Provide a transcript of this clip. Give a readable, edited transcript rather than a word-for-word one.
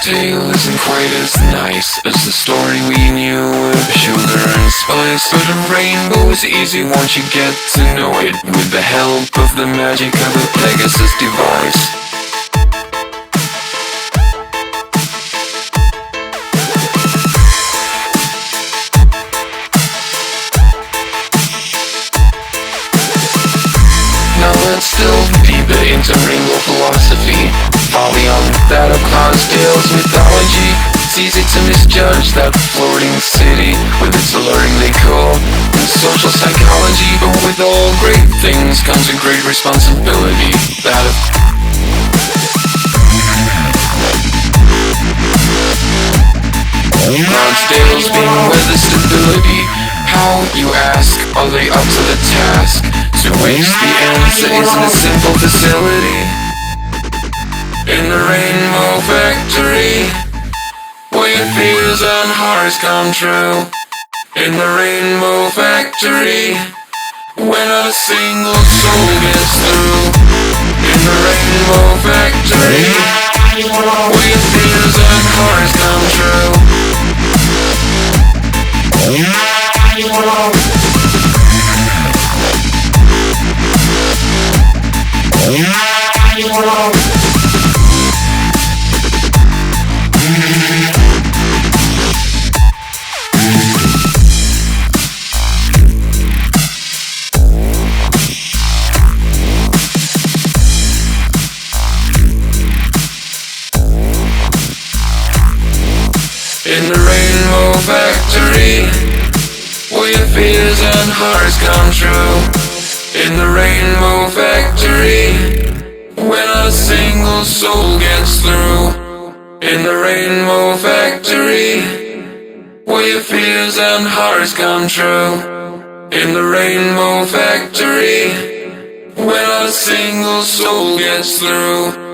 tale isn't quite as nice as the story we knew with sugar and spice. But a rainbow is easy once you get to know it, with the help of the magic of a Pegasus device. Now let's delve deeper into rainbow philosophy, far beyond that of clouds, tales, mythology. It's easy to misjudge that floating city with its alluringly cool and social psychology. But with all great things comes a great responsibility, that of clouds, tales being weather stability. How, you ask, are they up to the task? To waste the answer isn't a simple facility. In the Rainbow Factory, where your fears and horrors come true. In the Rainbow Factory, where not a single soul gets through. In the Rainbow Factory, where your fears and horrors come true. In the Rainbow Factory, where your fears and horrors come true. In the Rainbow Factory, where not a single soul gets through. In the Rainbow Factory, where your fears and horrors come true. In the Rainbow Factory, where not a single soul gets through.